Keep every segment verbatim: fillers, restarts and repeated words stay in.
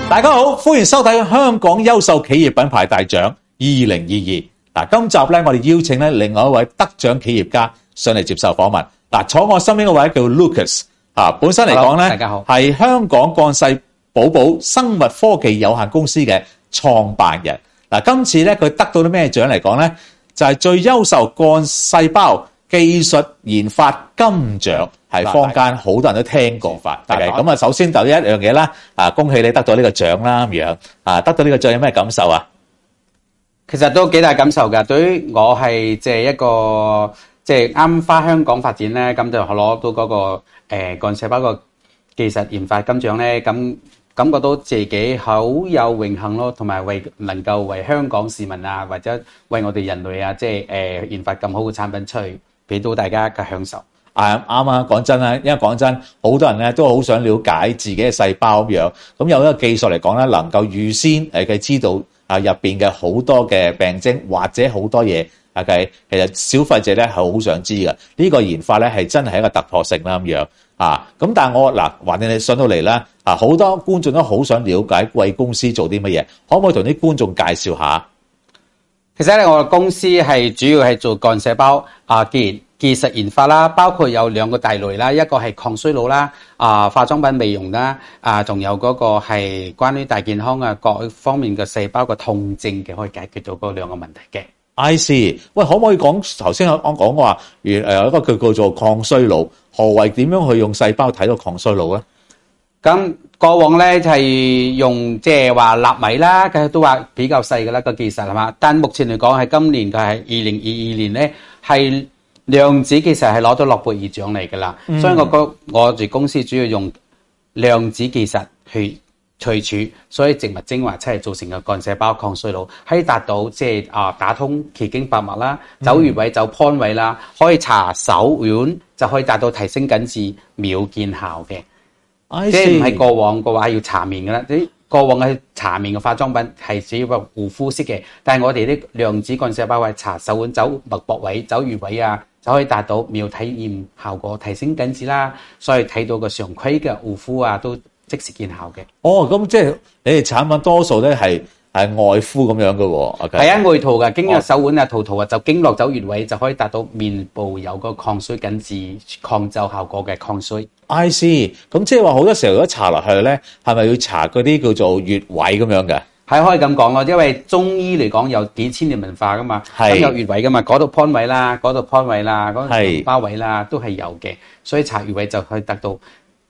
大家好，歡迎收睇香港優秀企業品牌大獎二零二二。嗱，今集咧我哋邀請咧另外一位得獎企業家上嚟接受訪問。嗱，坐我身邊嗰位叫 Lucas， 啊，本身嚟講咧， 大家好， 係香港幹細寶寶生物科技有限公司嘅創辦人。嗱，今次咧佢得到啲咩獎嚟講咧，就係最優秀幹細胞技術研發金獎，係坊間好多人都聽過法。咁啊，首先就一樣嘢啦，啊，恭喜你得到呢個獎啦咁樣。啊，得到呢個獎有咩感受啊？ 其實都幾大感受㗎。對於我係即係一個即係啱返香港發展咧，咁就攞到嗰個誒幹細胞個技術研發金獎咧，咁感覺到自己好有榮幸咯，同埋為能夠為香港市民啊，或者為我哋人類啊，即係誒研發咁好嘅產品出去，俾到大家嘅享受。 啊，啱啊！講真啦，因為講真，好多人咧都好想了解自己嘅細胞咁樣。咁有一個技術嚟講咧，能夠預先誒嘅知道啊入邊嘅好多嘅病徵或者好多嘢。OK，其實消費者咧係好想知嘅。呢個研發咧係真係一個突破性啦咁樣啊。咁但係我嗱，話你上到嚟啦啊，好多觀眾都好想了解貴公司做啲乜嘢，可唔可以同啲觀眾介紹下？ 其實咧，我哋公司係主要係做幹細胞啊技技術研發啦，包括有兩個大類啦，一個係抗衰老啦，啊化妝品美容啦，啊仲有嗰個係關於大健康啊各方面嘅細胞嘅痛症嘅，可以解決到嗰兩個問題嘅。 I see， 喂，可唔可以講頭先我講話，原誒有一個叫叫做抗衰老，何謂點樣去用細胞睇到抗衰老咧？ 咁過往咧就係用即係話納米啦，佢都話比較細嘅啦個技術係嘛，但目前嚟講係今年嘅係二零二二年咧係量子技術係攞到諾貝爾獎嚟㗎啦，嗯、所以我個我哋公司主要用量子技術去萃取，所以植物精華出嚟造成嘅幹細胞抗衰老，可以達到即係啊打通奇經百脈啦，走穴位走 point 位啦，可以搽手腕就可以達到提升緊致秒見效嘅。即係唔係過往嘅話要搽面㗎啦，啲過往嘅搽面嘅化妝品係主要個護膚式嘅，但係我哋啲量子幹細胞係搽手腕走脈搏位走穴位啊，就可以達到秒體驗效果，提升緊致啦，所以睇到個常規嘅護膚啊都即時見效嘅。 哦，咁即係你哋產品多數咧係係外敷咁樣嘅喎。 係啊，外塗嘅，經過手腕啊、塗塗啊，就經絡走穴位就可以達到面部有個抗衰緊致、抗皺效果嘅抗衰。 I see， 咁即係話好多時候如果搽落去咧，係咪要搽嗰啲叫做穴位咁樣嘅？ 係可以咁講咯，因為中醫嚟講有幾千年文化噶嘛，咁有穴位噶嘛，嗰度 point 位啦，嗰度 point 位啦，嗰度包位啦，都係有嘅，所以搽穴位就可以得到。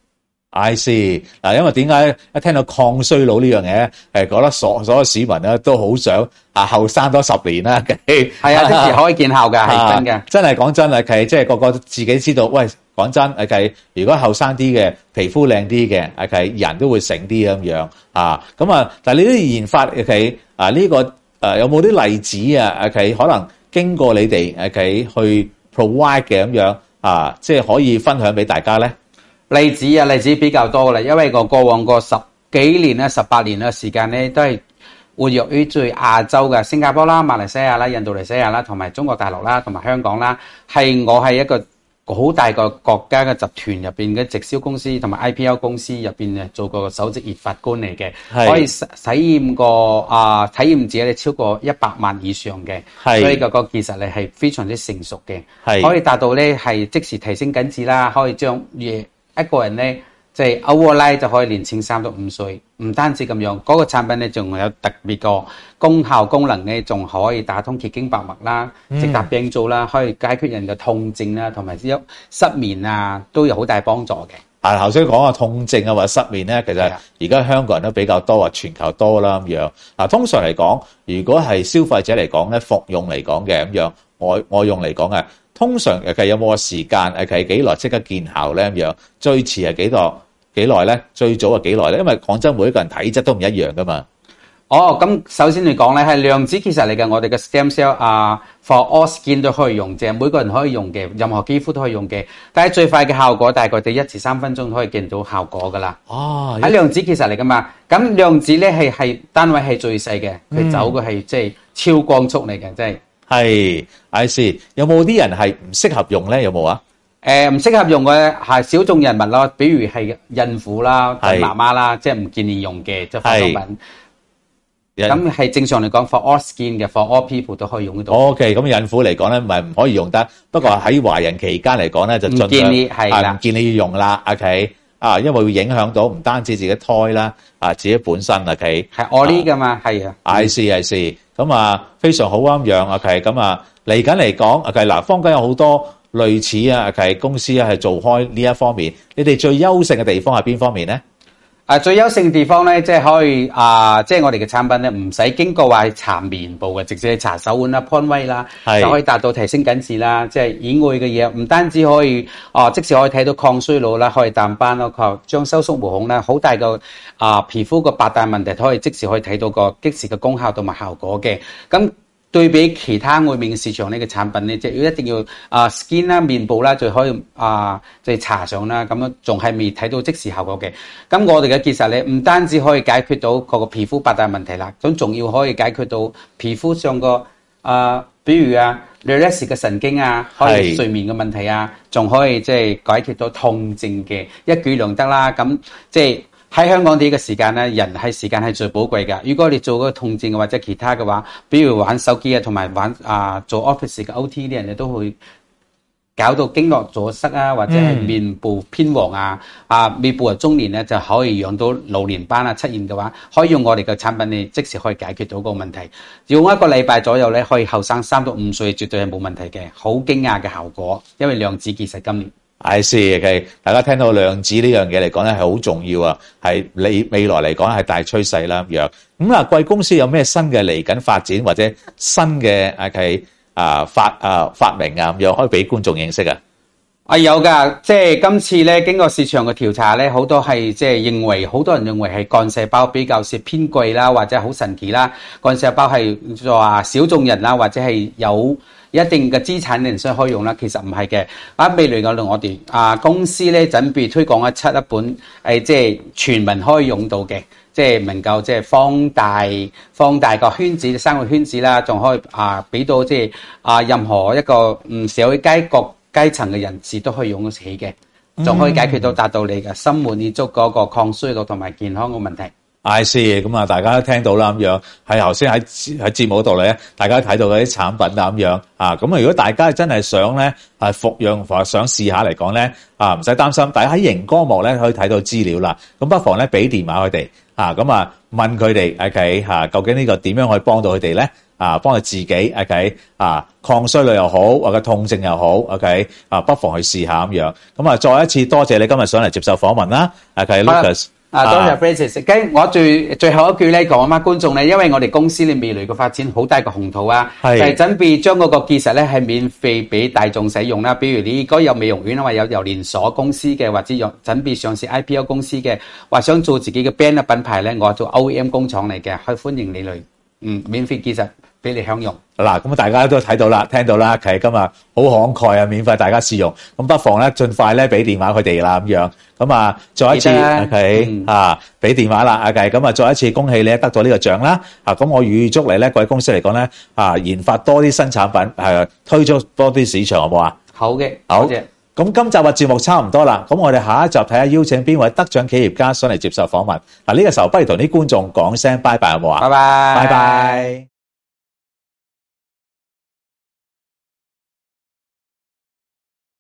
I see， 嗱，因為點解一聽到抗衰老呢樣嘢，誒，覺得所所有市民咧都好想啊後生多十年啦。係啊，即時可以見效噶，係真嘅。 真係講真啊，係即係個個自己知道。喂，講真，係如果後生啲嘅皮膚靚啲嘅，係人都會醒啲咁樣啊。咁啊，但係你啲研發係啊呢個誒有冇啲例子啊？係可能經過你哋係去 provide 嘅咁樣啊，即係可以分享俾大家咧。 例子啊，例子比較多啦，因為我過往個十幾年咧、十八年嘅時間咧，都係活躍於最亞洲嘅新加坡啦、馬來西亞啦、印度尼西亞啦，同埋中國大陸啦，同埋香港啦，係我係一個好大個國家嘅集團入邊嘅直銷公司同埋 I P O 公司入邊誒做過首席研發官嚟嘅，可以體驗過啊、呃、體驗者咧超過一百萬以上嘅，所以個個技術咧係非常之成熟嘅，可以達到咧係即時提升緊致啦，可以將嘢。一個人咧，即係 overnight 就可以年輕三到五歲，唔單止咁樣，嗰個產品咧仲有特別個功效功能咧，仲可以打通奇經百脈啦，直達病灶啦，可以解決人嘅痛症啦，同埋失眠啊，都有好大幫助嘅。 啊，頭先講啊痛症啊或者失眠咧，其實而家香港人都比較多，或全球多啦咁樣。嗱，通常嚟講，如果係消費者嚟講咧，服用嚟講嘅咁樣，外外用嚟講嘅。通常誒有冇個時間誒係幾耐即刻見效咧咁樣？最遲係幾多幾耐咧？最早係幾耐咧？因為講真，每一個人體質都唔一樣噶嘛。 哦，咁首先嚟講咧，係量子技術嚟嘅，我哋嘅 stem cell 啊 ，for all skin 都可以用嘅，每個人可以用嘅，任何肌膚都可以用嘅。但係最快嘅效果大概第一至三分鐘可以見到效果噶啦。哦，喺量子技術嚟噶嘛？咁量子咧係係單位係最細嘅，佢走嘅係即係超光速嚟嘅，即係。 係，I see。有冇啲人係唔適合用咧？有冇啊？ 誒、 誒唔適合用嘅係小眾人物咯，比如係孕婦啦、 係媽媽啦，即係唔建議用嘅即係化妝品。 係咁係正常嚟講，for all skin 嘅，for all people 都可以用得到。 OK，咁孕婦嚟講咧，唔係唔可以用得，不過喺懷孕期間嚟講咧，就盡唔建議係啦量啊唔建議要用啦。OK，啊，因為會影響到唔單止自己胎啦，啊自己本身 OK。 係我呢噶嘛，係啊。 I see I see，咁啊非常好啱樣 OK，咁啊嚟緊嚟講 OK 嗱，坊間有好多類似啊 OK 公司啊係做開呢一方面，你哋最優勝嘅地方係邊方面咧？ 啊，最優勝嘅地方咧，即係可以啊，即係我哋嘅產品咧，唔使經過話去搽面部嘅，直接去搽手腕啦、潘威啦，就可以達到提升緊緻啦。即係以外嘅嘢，唔單止可以啊，即時可以睇到抗衰老啦，可以淡斑咯，佢將收縮毛孔啦，好大個啊皮膚個八大問題，都可以即時可以睇到個即時嘅功效同埋效果嘅。咁對比其他外面嘅市場呢嘅產品咧，即係要一定要啊 skin 啦、面部啦，就可以啊即係搽上啦，咁樣仲係未睇到即時效果嘅。咁我哋嘅結實咧，唔單止可以解決到個個皮膚八大問題啦，咁仲要可以解決到皮膚上個啊，比如啊 relax 嘅神經啊，可以睡眠嘅問題啊，仲可以即係解決到痛症嘅，一舉兩得啦。咁即係。喺香港呢個時間咧，人係時間係最寶貴㗎。如果你做嗰個痛症或者其他嘅話，比如玩手機啊，同埋玩啊做 office 嘅 O T 啲人咧，都會搞到經絡阻塞啊，或者係面部偏黃啊，嗯、啊面部啊中年咧就可以養到老年斑啊出現嘅話，可以用我哋嘅產品咧，即時可以解決到個問題。用一個禮拜左右咧，可以後生三到五歲，絕對係冇問題嘅。好驚訝嘅效果，因為量子結實今年。 I see OK，大家聽到量子呢樣嘢嚟講咧係好重要啊，係你未來嚟講係大趨勢啦咁樣。咁啊，貴公司有咩新嘅嚟緊發展或者新嘅係啊發啊發明啊咁樣，可以俾觀眾認識啊？ 啊有㗎，即係今次咧經過市場嘅調查咧，好多係即係認為，好多人認為係幹細胞比較是偏貴啦，或者好神奇啦。幹細胞係話小眾人啦，或者係有一定嘅資產嘅人先可以用啦，其實唔係嘅。啊，未來嘅我哋啊公司咧準備推廣一出一本誒，即係全民可以用到嘅，即係能夠即係放大放大個圈子生活圈子啦，仲可以啊俾到即係啊任何一個嗯社會階各階層嘅人士都可以用得起嘅，仲可以解決到達到你嘅心滿意足嗰個抗衰老同埋健康嘅問題。 I see，咁啊，大家都聽到啦咁樣，喺頭先喺喺節目度咧，大家睇到嗰啲產品啊咁樣啊，咁啊，如果大家真係想咧係服用或者想試下嚟講咧啊，唔使擔心，大家喺熒光幕咧可以睇到資料啦，咁不妨咧俾電話佢哋啊，咁啊問佢哋 OK 嚇，究竟呢個點樣可以幫到佢哋咧？啊，幫佢自己 OK 啊，抗衰老又好，或者痛症又好 OK 啊，不妨去試下咁樣。咁啊，再一次多謝你今日上嚟接受訪問啦，OK Lucas。 啊，多謝 Francis。咁我最最後一句咧講啊，觀眾咧，因為我哋公司咧未來嘅發展好大個宏圖啊，就係準備將嗰個結實咧係免費俾大眾使用啦。比如你如果有美容院啊，或有有連鎖公司嘅，或者有準備上市 I P O 公司嘅，或想做自己嘅 brand 嘅品牌咧，我做 O E M 工廠嚟嘅，可以歡迎你嚟，嗯，免費結實俾你享用。嗱， 咁大家都睇到啦，聽到啦，其實今日好慷慨啊，免費大家試用，咁不妨咧盡快咧俾電話佢哋啦，咁樣，咁啊，再一次 OK、嗯、啊，俾電話啦 ，OK，咁啊，再一次恭喜你得咗呢個獎啦，啊，咁我預祝你咧，貴公司嚟講咧，啊，研發多啲新產品，係推出多啲市場，好唔好啊？ 好嘅， 好多謝。 咁今集嘅節目差唔多啦，咁我哋下一集睇下邀請邊位得獎企業家上嚟接受訪問。嗱，呢個時候不如同啲觀眾講聲拜拜，好唔好啊？ 拜拜， 拜拜。